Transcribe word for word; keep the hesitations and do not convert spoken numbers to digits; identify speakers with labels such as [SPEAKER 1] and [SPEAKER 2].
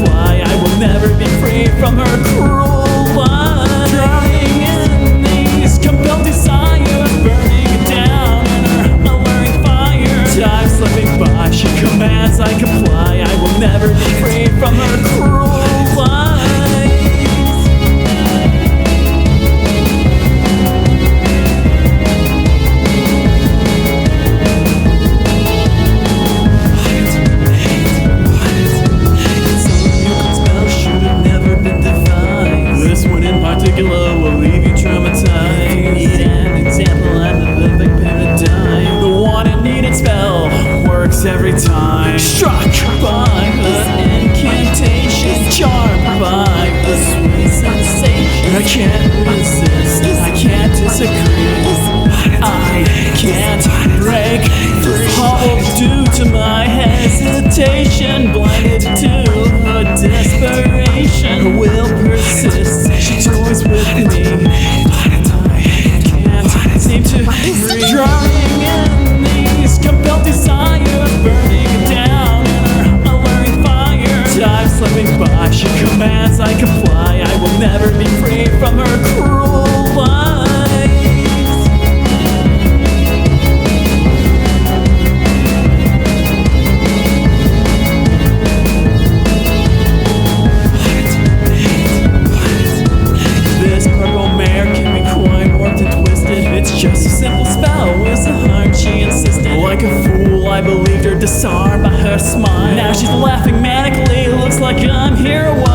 [SPEAKER 1] comply. I will never be free from her cruel lies. Drowning in these compelled desires, burning down in her alluring fire. Time slipping by, she commands I comply. I will never be free from her cruel lies. Will leave you traumatized. Need an example, I'm the living paradigm. The wanted needed spell works every time. Struck by the incantation, charmed by the sweet sensation. I can't resist, I can't disagree, I can't break free. All due to my hesitation, blinded to her desperation. Her will persists, she toys with me, I can't seem to breathe. Drowning in these compelled desires, burning down in her alluring fire. Time slipping by, she commands I comply. I will never be free from her cruel lies. Just a simple spell, was the harm she insisted. Like a fool, I believed her, disarmed by her smile. Now she's laughing manically, looks like I'm here.